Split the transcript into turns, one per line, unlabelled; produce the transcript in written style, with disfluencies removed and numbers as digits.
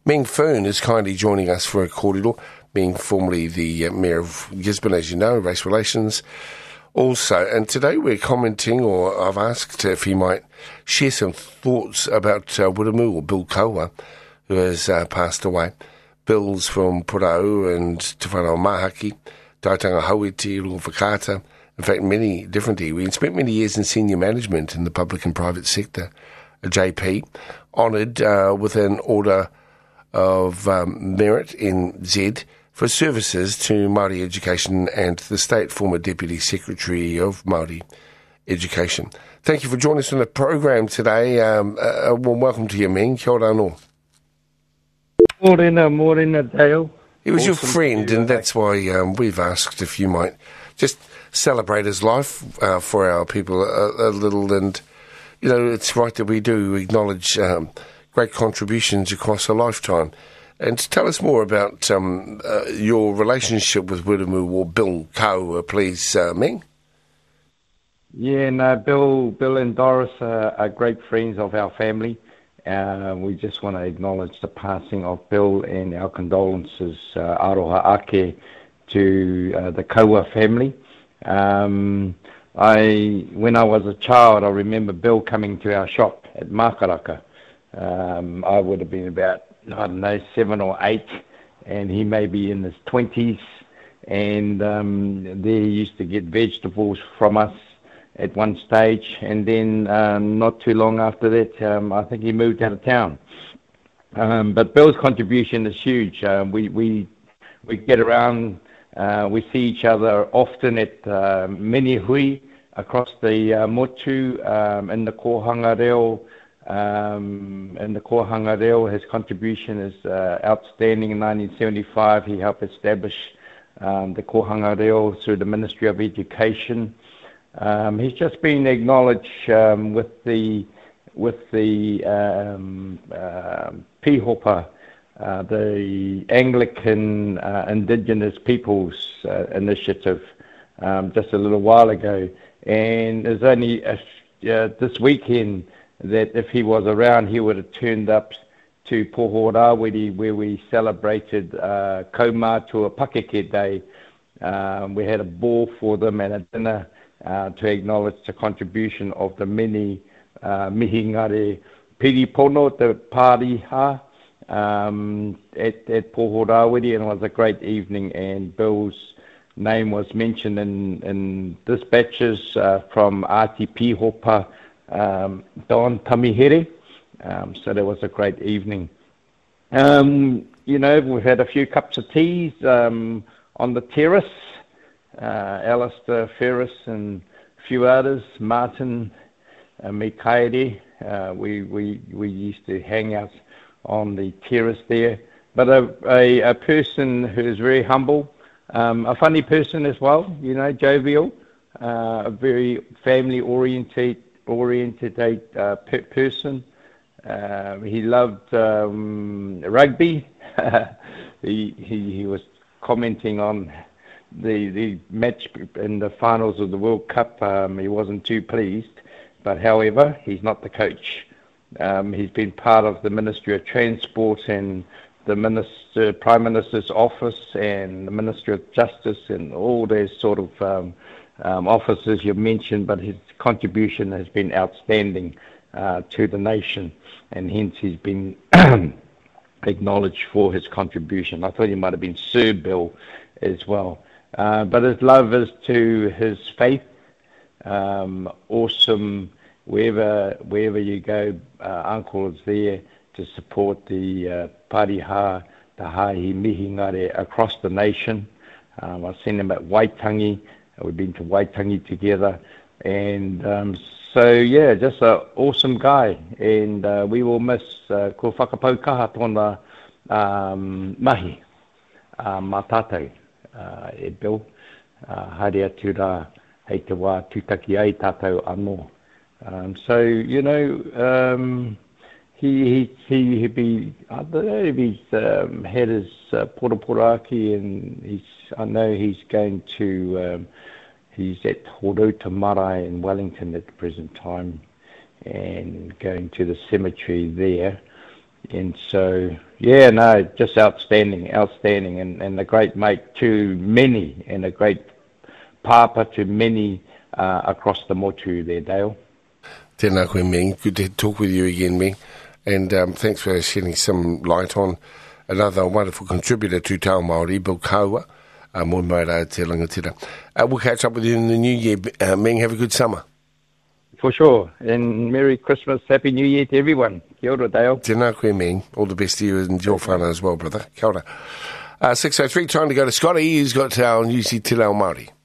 Meng Foon is kindly joining us for a kōrero. Meng, formerly the Mayor of Gisborne, as you know, Race Relations also. And today we're commenting, or I've asked if he might share some thoughts about Wiremu, or Bill Kaua, who has passed away. Bill's from Porau and Te Whanau Mahaki, Taitanga Hauiti, Runga Whakaata. In fact, many different iwi, and spent many years in senior management in the public and private sector. A JP, honoured with an Order of Merit in Z for services to Māori education and the state, former Deputy Secretary of Māori Education. Thank you for joining us on the program today. A warm welcome to you, Meng. Kia ora anō.
Morena, Dale.
He was awesome, your friend, and that's why we've asked if you might just celebrate his life for our people a little. And, you know, it's right that we do acknowledge great contributions across a lifetime. And tell us more about your relationship with Wiremu, or Bill Kaua, please, Meng.
Yeah, no, Bill and Doris are great friends of our family. We just want to acknowledge the passing of Bill and our condolences, aroha ake, to the Kaua family. When I was a child, I remember Bill coming to our shop at Makaraka. I would have been about, 7 or 8, and he may be in his 20s, and there he used to get vegetables from us at one stage, and then not too long after that, I think he moved out of town. But Bill's contribution is huge. We get around, we see each other often at many hui across the motu, in the Kohanga Reo. In the Kohanga Reo, his contribution is outstanding. In 1975, he helped establish the Kohanga Reo through the Ministry of Education. He's just been acknowledged with the Pihopa, the Anglican Indigenous Peoples Initiative, just a little while ago. And there's only this weekend that if he was around, he would have turned up to Pohorawiri, where we celebrated Kaumātua Pakeke Day. We had a ball for them and a dinner to acknowledge the contribution of the many mihingare piripono, the pāriha, at Pohorawiri, and it was a great evening. And Bill's name was mentioned in dispatches from Ati Pihopa, Don Tamihere, so that was a great evening. We've had a few cups of teas on the terrace. Alistair Ferris and a few others, Martin, Mikaere, we used to hang out on the terrace there. But a person who is very humble, a funny person as well, jovial, a very family-oriented person. He loved rugby. He was commenting on the match in the finals of the World Cup. He wasn't too pleased, but however, he's not the coach. He's been part of the Ministry of Transport and the Prime Minister's office and the Ministry of Justice and all those sort of offices you mentioned, but his contribution has been outstanding to the nation, and hence he's been acknowledged for his contribution. I thought he might have been Sir Bill as well. But his love is to his faith. Awesome, wherever you go, Uncle is there to support the Pariha, the Hahi Mihingare across the nation. I've seen him at Waitangi. We've been to Waitangi together, and just an awesome guy. And we will miss ko whakapaukaha tōna mahi mātātou e Bill. Haere atu rā hei te wā tūtaki ai tātou anō. He I don't know if he's had his poraporaki, and I know he's going to, he's at Horuta Marae in Wellington at the present time, and going to the cemetery there. And so, Yeah, no, just outstanding, and a great mate to many, and a great papa to many across the motu there, Dale.
Tēnā koe, Ming. Good to talk with you again, Ming. And thanks for shedding some light on another wonderful contributor to Tau Māori, Bill Kaua. Moi mai rā te rangatira. We'll catch up with you in the new year. Ming, have a good summer.
For sure. And Merry Christmas, Happy New Year to everyone. Kia ora, Dale.
Tēnā koe, Ming. All the best to you and your whānau as well, brother. Kia ora. 6:03, time to go to Scotty. He's got our New Zealand Te Reo Māori.